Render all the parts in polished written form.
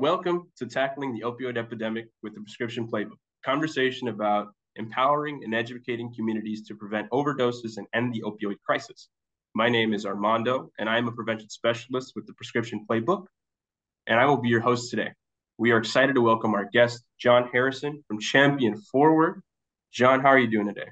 Welcome to Tackling the Opioid Epidemic with the Prescription Playbook, conversation about empowering and educating communities to prevent overdoses and end the opioid crisis. My name is Armando, and I am a prevention specialist with the Prescription Playbook, and I will be your host today. We are excited to welcome our guest, John Harrison from Champion Forward. John, how are you doing today?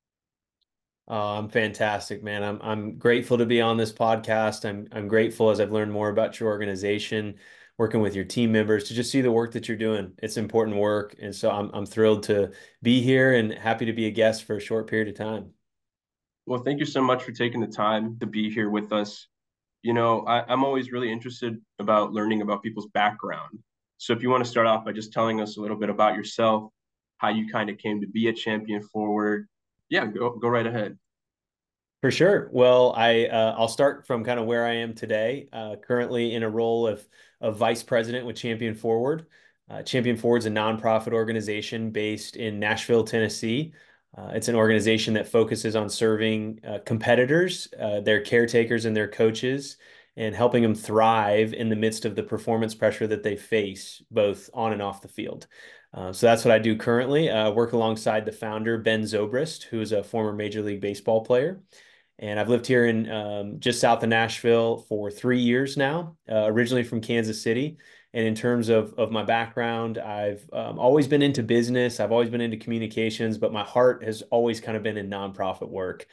I'm fantastic, man. I'm grateful to be on this podcast. I'm grateful as I've learned more about your organization, working with your team members, to just see the work that you're doing. It's important work, and so I'm thrilled to be here and happy to be a guest for a short period of time. Well, thank you so much for taking the time to be here with us. I'm always really interested about learning about people's background. So if you want to start off by just telling us a little bit about yourself, how you kind of came to be a Champion Forward. Yeah, go right ahead. For sure. Well, I'll start from kind of where I am today. Currently in a role of vice president with Champion Forward. Champion Forward is a nonprofit organization based in Nashville, Tennessee. It's an organization that focuses on serving competitors, their caretakers, and their coaches, and helping them thrive in the midst of the performance pressure that they face, both on and off the field. So that's what I do currently. Work alongside the founder, Ben Zobrist, who is a former Major League Baseball player. And I've lived here in just south of Nashville for 3 years now, originally from Kansas City. And in terms of my background, I've always been into business. I've always been into communications, but my heart has always kind of been in nonprofit work.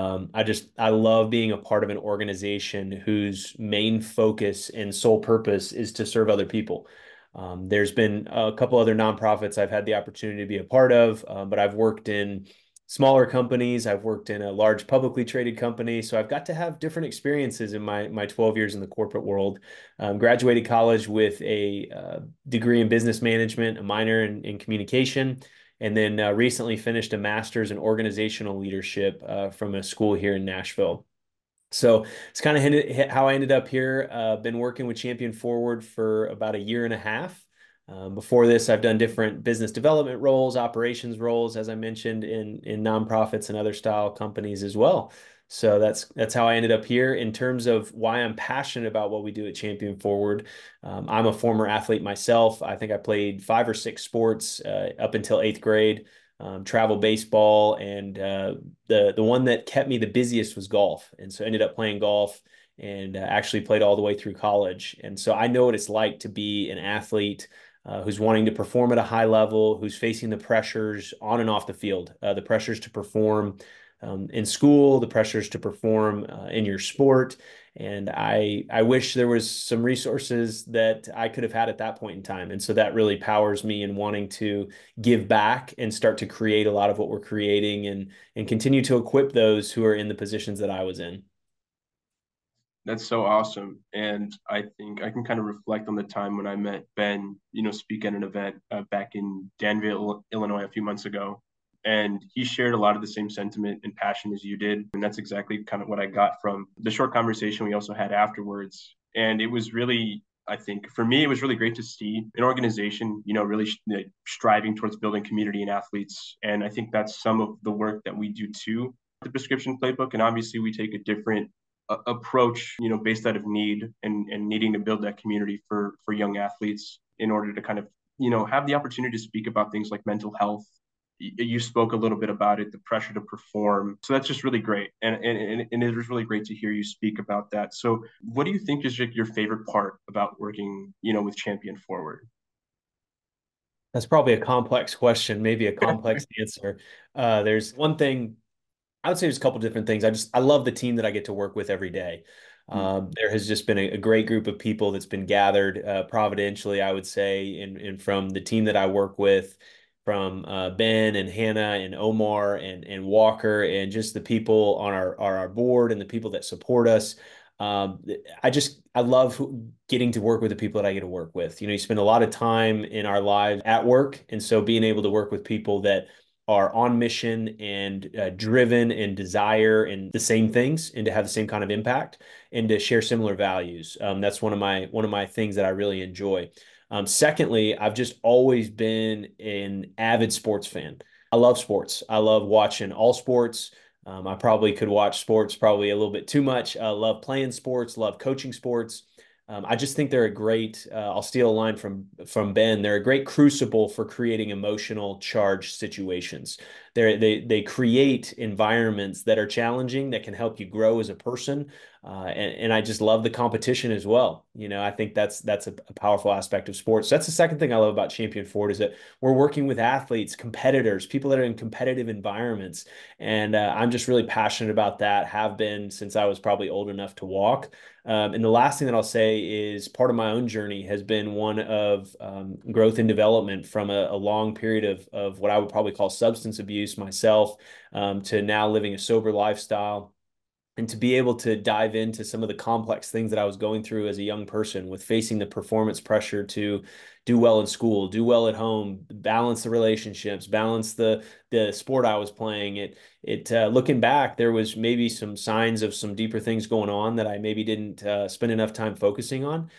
I love being a part of an organization whose main focus and sole purpose is to serve other people. There's been a couple other nonprofits I've had the opportunity to be a part of, but I've worked in smaller companies. I've worked in a large publicly traded company. So I've got to have different experiences in my 12 years in the corporate world. Graduated college with a degree in business management, a minor in communication, and then recently finished a master's in organizational leadership from a school here in Nashville. So it's kind of how I ended up here. Been working with Champion Forward for about a year and a half. Before this, I've done different business development roles, operations roles, as I mentioned, in nonprofits and other style companies as well. So that's how I ended up here. In terms of why I'm passionate about what we do at Champion Forward, I'm a former athlete myself. I think I played 5 or 6 sports up until 8th grade. Travel baseball, and the one that kept me the busiest was golf, and so I ended up playing golf and actually played all the way through college. And so I know what it's like to be an athlete who's wanting to perform at a high level, who's facing the pressures on and off the field, the pressures to perform in school, the pressures to perform in your sport. And I wish there was some resources that I could have had at that point in time. And so that really powers me in wanting to give back and start to create a lot of what we're creating, and continue to equip those who are in the positions that I was in. That's so awesome. And I think I can kind of reflect on the time when I met Ben, speak at an event back in Danville, Illinois, a few months ago. And he shared a lot of the same sentiment and passion as you did. And that's exactly kind of what I got from the short conversation we also had afterwards. And it was really, I think, for me, it was really great to see an organization, really striving towards building community and athletes. And I think that's some of the work that we do too, the prescription playbook. And obviously, we take a different approach, based out of need and needing to build that community for young athletes in order to kind of, have the opportunity to speak about things like mental health. You spoke a little bit about it, the pressure to perform. So that's just really great. And it was really great to hear you speak about that. So what do you think is your favorite part about working, with Champion Forward? That's probably a complex question, maybe a complex answer. There's one thing I would say, there's a couple different things. I love the team that I get to work with every day. There has just been a great group of people that's been gathered providentially, I would say, and from the team that I work with, from Ben and Hannah and Omar and Walker, and just the people on our board and the people that support us. Um, I love getting to work with the people that I get to work with. You spend a lot of time in our lives at work, and so being able to work with people that are on mission and driven and desire and the same things, and to have the same kind of impact and to share similar values. That's one of my things that I really enjoy. Secondly, I've just always been an avid sports fan. I love sports. I love watching all sports. I probably could watch sports probably a little bit too much. Love playing sports, love coaching sports. I just think they're a great, I'll steal a line from Ben. They're a great crucible for creating emotional charged situations. They create environments that are challenging that can help you grow as a person. And I just love the competition as well. I think that's a powerful aspect of sports. That's the second thing I love about Champion Forward is that we're working with athletes, competitors, people that are in competitive environments. And I'm just really passionate about that, have been since I was probably old enough to walk. And the last thing that I'll say is part of my own journey has been one of growth and development from a long period of what I would probably call substance abuse myself, to now living a sober lifestyle, and to be able to dive into some of the complex things that I was going through as a young person with facing the performance pressure to do well in school, do well at home, balance the relationships, balance the sport I was playing. Looking back, there was maybe some signs of some deeper things going on that I maybe didn't spend enough time focusing on.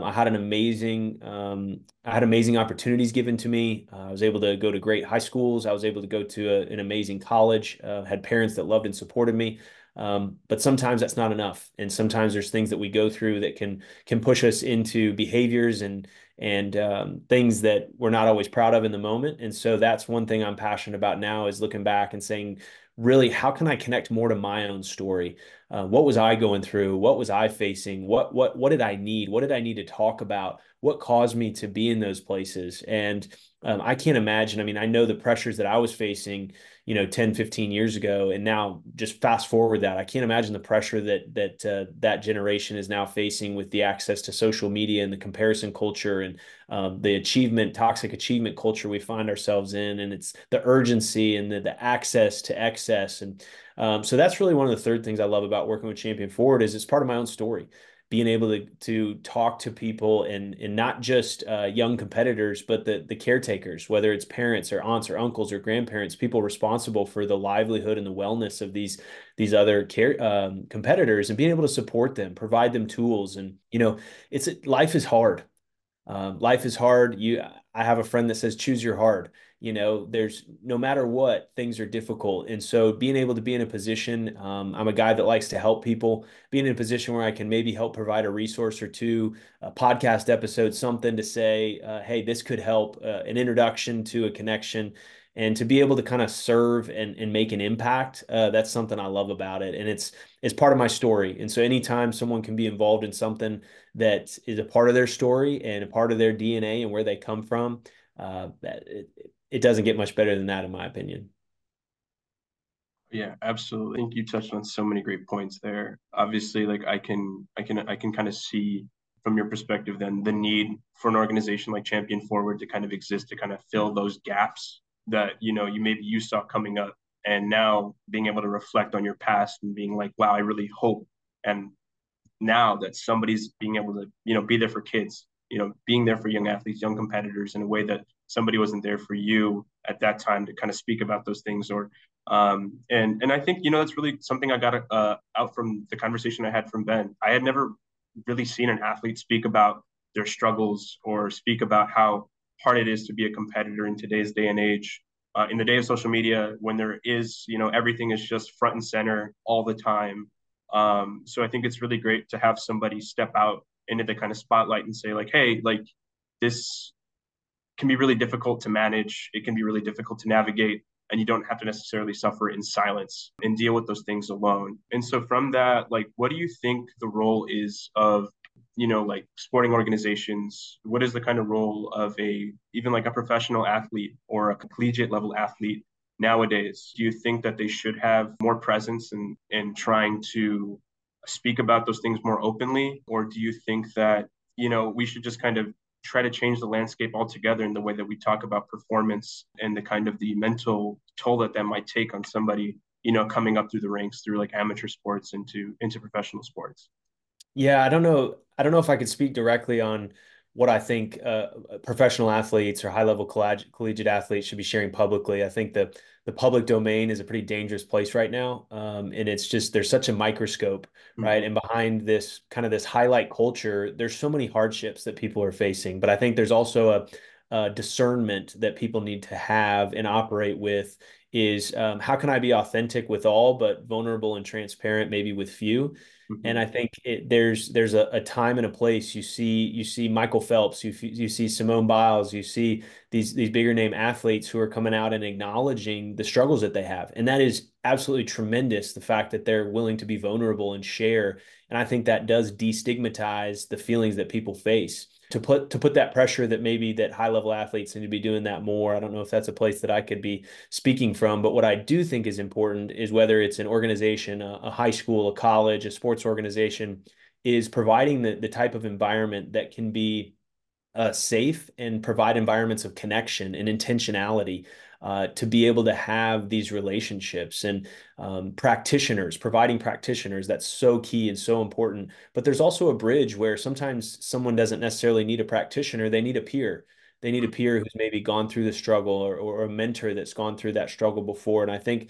I had amazing opportunities given to me. I was able to go to great high schools. I was able to go to an amazing college. Had parents that loved and supported me. But sometimes that's not enough. And sometimes there's things that we go through that can push us into behaviors and things that we're not always proud of in the moment. And so that's one thing I'm passionate about now is looking back and saying, really, how can I connect more to my own story? What was I going through? What was I facing? What did I need? What did I need to talk about? What caused me to be in those places? And I can't imagine. I mean, I know the pressures that I was facing 10, 15 years ago. And now just fast forward that, I can't imagine the pressure that generation is now facing with the access to social media and the comparison culture and the toxic achievement culture we find ourselves in. And it's the urgency and the access to excess. And so that's really one of the third things I love about working with Champion Forward is it's part of my own story, being able to talk to people and not just young competitors, but the caretakers, whether it's parents or aunts or uncles or grandparents, people responsible for the livelihood and the wellness of these other competitors, and being able to support them, provide them tools. And it's life is hard. Life is hard. I have a friend that says, choose your hard. There's no matter what, things are difficult. And so being able to be in a position, I'm a guy that likes to help people, being in a position where I can maybe help provide a resource or two, a podcast episode, something to say, hey, this could help, an introduction to a connection, and to be able to kind of serve and make an impact. That's something I love about it. And it's part of my story. And so anytime someone can be involved in something that is a part of their story and a part of their DNA and where they come from, it doesn't get much better than that, in my opinion. Yeah, absolutely. I think you touched on so many great points there. Obviously, like I can kind of see from your perspective then the need for an organization like Champion Forward to kind of exist to kind of fill those gaps that you saw coming up, and now being able to reflect on your past and being like, wow, I really hope and now that somebody's being able to be there for kids, being there for young athletes, young competitors in a way that somebody wasn't there for you at that time to kind of speak about those things. Or and I think that's really something I got out from the conversation I had from Ben. I had never really seen an athlete speak about their struggles or speak about how hard it is to be a competitor in today's day and age, in the day of social media, when there is everything is just front and center all the time. So I think it's really great to have somebody step out into the kind of spotlight and say like, hey, like this can be really difficult to manage. It can be really difficult to navigate, and you don't have to necessarily suffer in silence and deal with those things alone. And so from that, like, what do you think the role is of like sporting organizations? What is the kind of role of even like a professional athlete or a collegiate level athlete nowadays? Do you think that they should have more presence in trying to speak about those things more openly? Or do you think that, we should just kind of try to change the landscape altogether in the way that we talk about performance and the kind of the mental toll that might take on somebody, coming up through the ranks through like amateur sports into professional sports? Yeah, I don't know. I don't know if I could speak directly on what I think professional athletes or high-level collegiate athletes should be sharing publicly. I think that the public domain is a pretty dangerous place right now, and it's just there's such a microscope, right? Mm-hmm. And behind this kind of this highlight culture, there's so many hardships that people are facing. But I think there's also a discernment that people need to have and operate with is how can I be authentic with all, but vulnerable and transparent maybe with few. And Mm-hmm. I think there's a time and a place. You see Michael Phelps, you see Simone Biles, you see these bigger name athletes who are coming out and acknowledging the struggles that they have, and that is absolutely tremendous. The fact that they're willing to be vulnerable and share, and I think that does destigmatize the feelings that people face. To put that pressure that maybe that high level athletes need to be doing that more. I don't know if that's a place that I could be speaking from, but what I do think is important is whether it's an organization, a high school, a college, a sports organization, is providing the type of environment that can be safe and provide environments of connection and intentionality to be able to have these relationships and providing practitioners. That's so key and so important. But there's also a bridge where sometimes someone doesn't necessarily need a practitioner, they need a peer. They need a peer who's maybe gone through the struggle, or a mentor that's gone through that struggle before. And I think,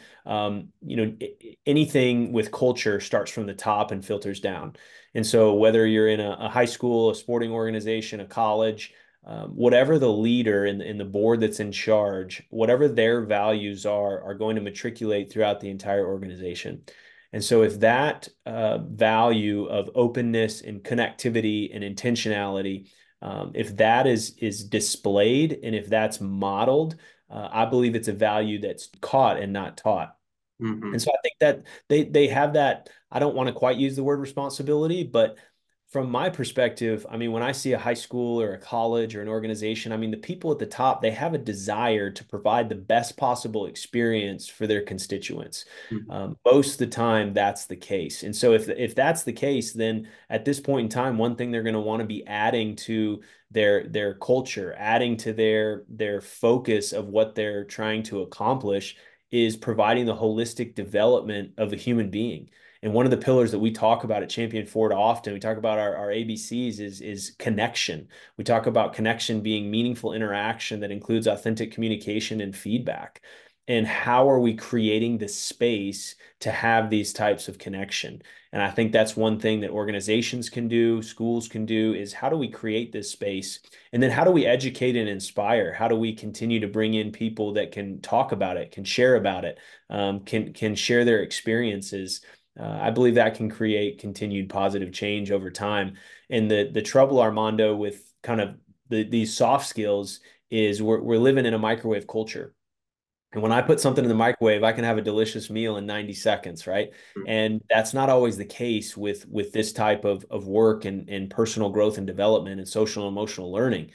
anything with culture starts from the top and filters down. And so, whether you're in a high school, a sporting organization, a college, whatever the leader in the board that's in charge, whatever their values are going to matriculate throughout the entire organization. And so, if that value of openness and connectivity and intentionality, if that is displayed and if that's modeled, I believe it's a value that's caught and not taught. Mm-hmm. And so I think that they have that. I don't want to quite use the word responsibility, but from my perspective, I mean, when I see a high school or a college or an organization, I mean, the people at the top, they have a desire to provide the best possible experience for their constituents. Mm-hmm. Most of the time, that's the case. And so if that's the case, then at this point in time, one thing they're going to want to be adding to their culture, adding to their focus of what they're trying to accomplish is providing the holistic development of a human being. And one of the pillars that we talk about at Champion Forward often, we talk about our ABCs is connection. We talk about connection being meaningful interaction that includes authentic communication and feedback. And how are we creating the space to have these types of connection? And I think that's one thing that organizations can do, schools can do, is how do we create this space? And then how do we educate and inspire? How do we continue to bring in people that can talk about it, can share about it, can share their experiences? I believe that can create continued positive change over time. And the trouble, Armando, with kind of these soft skills is we're living in a microwave culture. And when I put something in the microwave, I can have a delicious meal in 90 seconds, right? And that's not always the case with this type of work and personal growth and development and social and emotional learning.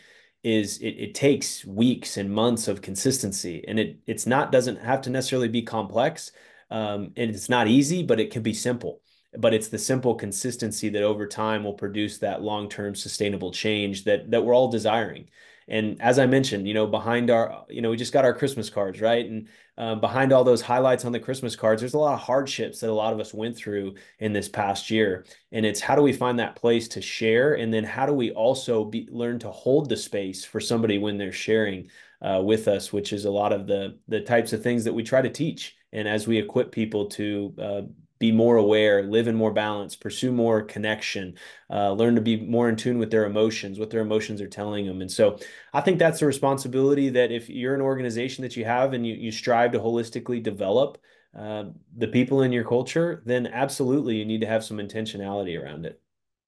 It takes weeks and months of consistency, and it's not doesn't have to necessarily be complex, and it's not easy, but it can be simple. But it's the simple consistency that over time will produce that long-term sustainable change that we're all desiring. And as I mentioned, behind we just got our Christmas cards, right? And behind all those highlights on the Christmas cards, there's a lot of hardships that a lot of us went through in this past year. And it's how do we find that place to share? And then how do we also learn to hold the space for somebody when they're sharing with us, which is a lot of the types of things that we try to teach. And as we equip people to be more aware, live in more balance, pursue more connection, learn to be more in tune with their emotions, what their emotions are telling them. And so I think that's a responsibility that if you're an organization that you have and you strive to holistically develop the people in your culture, then absolutely you need to have some intentionality around it.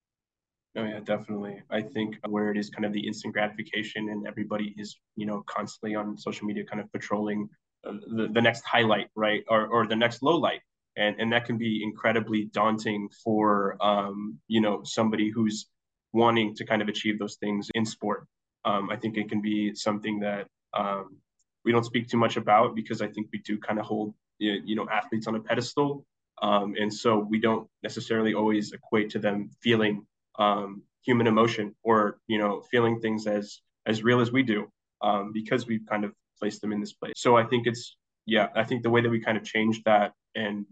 Oh yeah, definitely. I think where it is kind of the instant gratification and everybody is, constantly on social media kind of patrolling the next highlight, right? Or the next low light. And that can be incredibly daunting for, somebody who's wanting to kind of achieve those things in sport. I think it can be something that we don't speak too much about because I think we do kind of hold, athletes on a pedestal. And so we don't necessarily always equate to them feeling human emotion or feeling things as real as we do because we've kind of placed them in this place. So I think I think the way that we kind of change that and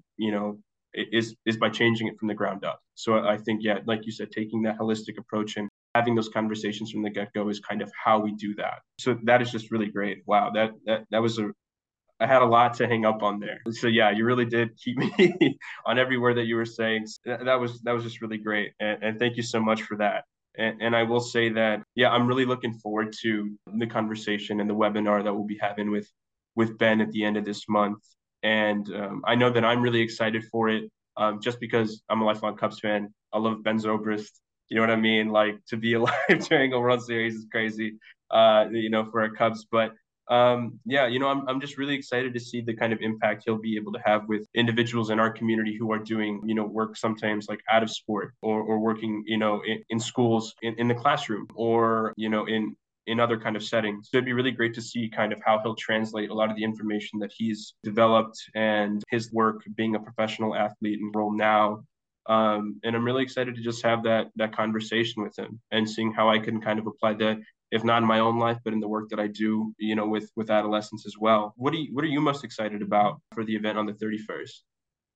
is by changing it from the ground up. So I think like you said, taking that holistic approach and having those conversations from the get-go is kind of how we do that. So that is just really great. Wow, that was I had a lot to hang up on there. So yeah, you really did keep me on every word that you were saying. That was just really great, and thank you so much for that. And I will say that I'm really looking forward to the conversation and the webinar that we'll be having with with Ben at the end of this month. And I know that I'm really excited for it, just because I'm a lifelong Cubs fan. I love Ben Zobrist. You know what I mean? Like, to be alive during a World Series is crazy, for our Cubs. But yeah, I'm just really excited to see the kind of impact he'll be able to have with individuals in our community who are doing, work sometimes like out of sport, or working, in schools, in the classroom, or, in other kind of settings. So it'd be really great to see kind of how he'll translate a lot of the information that he's developed and his work being a professional athlete and role now. And I'm really excited to just have that conversation with him and seeing how I can kind of apply that, if not in my own life, but in the work that I do, with adolescents as well. What are you most excited about for the event on the 31st?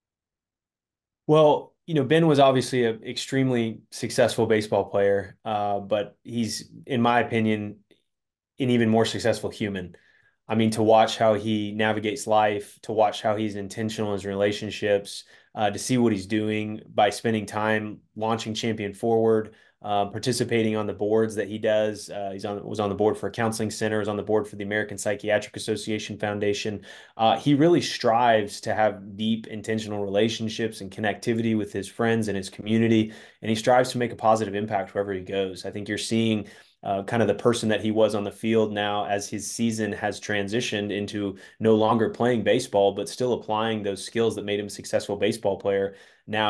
Well, Ben was obviously an extremely successful baseball player, but he's, in my opinion, an even more successful human. I mean, to watch how he navigates life, to watch how he's intentional in his relationships, to see what he's doing by spending time launching Champion Forward, participating on the boards that he does. Was on the board for a counseling center, was on the board for the American Psychiatric Association Foundation. He really strives to have deep, intentional relationships and connectivity with his friends and his community, and he strives to make a positive impact wherever he goes. I think you're seeing kind of the person that he was on the field now as his season has transitioned into no longer playing baseball, but still applying those skills that made him a successful baseball player now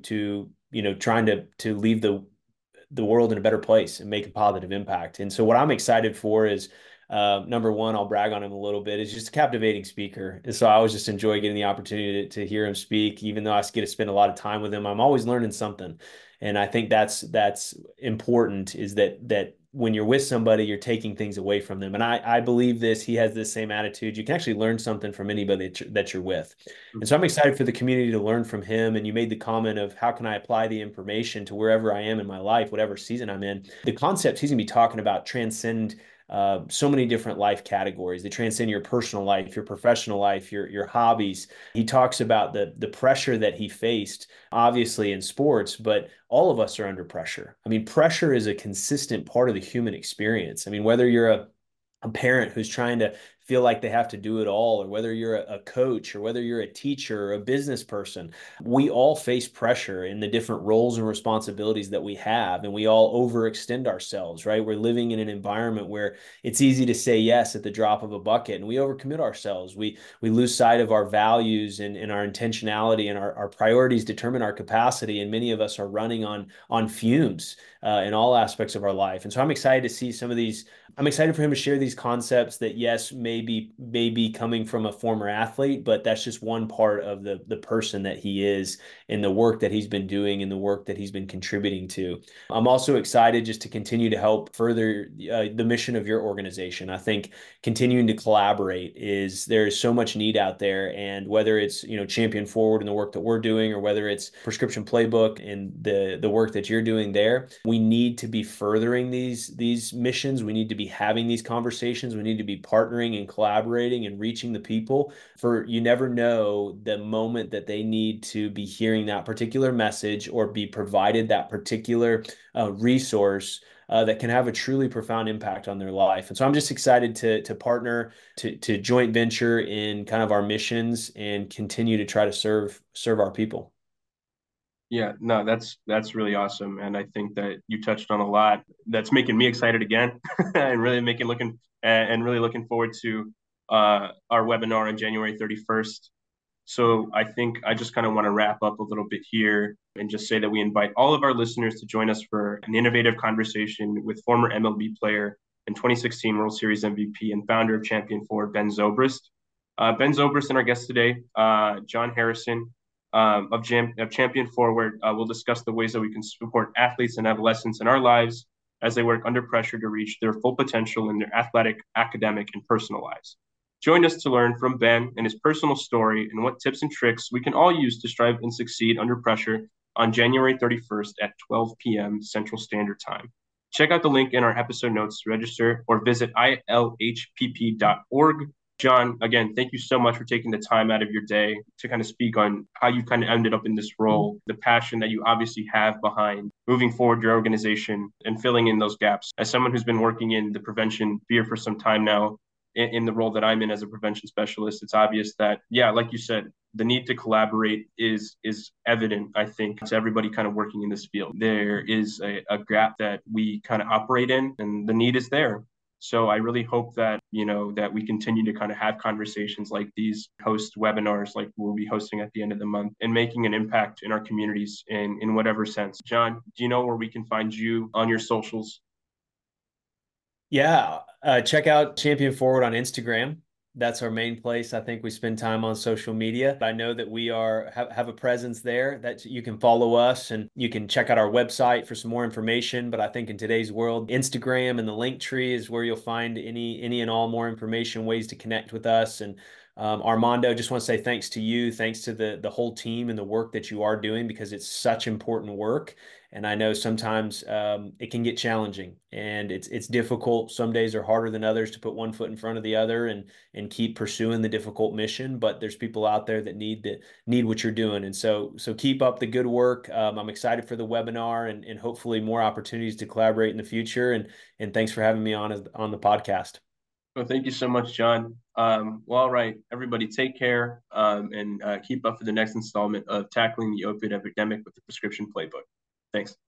to trying to leave the world in a better place and make a positive impact. And so what I'm excited for is number one, I'll brag on him a little bit, is just a captivating speaker. And so I always just enjoy getting the opportunity to hear him speak, even though I get to spend a lot of time with him. I'm always learning something. And I think that's important, is that when you're with somebody, you're taking things away from them. And I believe this. He has this same attitude. You can actually learn something from anybody that you're with. And so I'm excited for the community to learn from him. And you made the comment of how can I apply the information to wherever I am in my life, whatever season I'm in. The concepts he's going to be talking about transcend so many different life categories. They transcend your personal life, your professional life, your hobbies. He talks about the pressure that he faced, obviously in sports, but all of us are under pressure. I mean, pressure is a consistent part of the human experience. I mean, whether you're a parent who's trying to feel like they have to do it all, or whether you're a coach, or whether you're a teacher or a business person, we all face pressure in the different roles and responsibilities that we have, and we all overextend ourselves, right? We're living in an environment where it's easy to say yes at the drop of a bucket, and we overcommit ourselves. We lose sight of our values and our intentionality, and our priorities determine our capacity, and many of us are running on fumes in all aspects of our life. And so I'm excited for him to share these concepts that, yes, may be coming from a former athlete, but that's just one part of the person that he is, and the work that he's been doing, and the work that he's been contributing to. I'm also excited just to continue to help further the mission of your organization. I think continuing to collaborate there is so much need out there, and whether it's Champion Forward and the work that we're doing, or whether it's Prescription Playbook and the work that you're doing there, we need to be furthering these missions. We need to be having these conversations. We need to be partnering and collaborating and reaching the people, for you never know the moment that they need to be hearing that particular message, or be provided that particular resource that can have a truly profound impact on their life. And so I'm just excited to partner, to joint venture in kind of our missions, and continue to try to serve our people. Yeah, no, that's really awesome, and I think that you touched on a lot that's making me excited again, and really looking forward to our webinar on January 31st. So I think I just kind of want to wrap up a little bit here and just say that we invite all of our listeners to join us for an innovative conversation with former MLB player and 2016 World Series MVP and founder of Champion Forward, Ben Zobrist. Ben Zobrist and our guest today, John Harrison, of Champion Forward, will discuss the ways that we can support athletes and adolescents in our lives as they work under pressure to reach their full potential in their athletic, academic, and personal lives. Join us to learn from Ben and his personal story, and what tips and tricks we can all use to strive and succeed under pressure on January 31st at 12 p.m. Central Standard Time. Check out the link in our episode notes to register, or visit ilhpp.org. John, again, thank you so much for taking the time out of your day to kind of speak on how you kind of ended up in this role, the passion that you obviously have behind moving forward your organization and filling in those gaps. As someone who's been working in the prevention sphere for some time now, in the role that I'm in as a prevention specialist, it's obvious that, yeah, like you said, the need to collaborate is evident, I think, to everybody kind of working in this field. There is a gap that we kind of operate in, and the need is there. So I really hope that, that we continue to kind of have conversations like these, host webinars like we'll be hosting at the end of the month, and making an impact in our communities in whatever sense. John, do you know where we can find you on your socials? Yeah, check out Champion Forward on Instagram. That's our main place. I think we spend time on social media. I know that we have a presence there that you can follow us and you can check out our website for some more information. But I think in today's world, Instagram and the link tree is where you'll find any and all more information, ways to connect with us. And Armando, just want to say thanks to you, thanks to the whole team and the work that you are doing, because it's such important work. And I know sometimes it can get challenging and it's difficult. Some days are harder than others to put one foot in front of the other and keep pursuing the difficult mission. But there's people out there that need what you're doing. And so keep up the good work. I'm excited for the webinar and hopefully more opportunities to collaborate in the future. And thanks for having me on the podcast. Well, thank you so much, John. Well, all right, everybody, take care, and keep up for the next installment of Tackling the Opioid Epidemic with the Prescription Playbook. Thanks.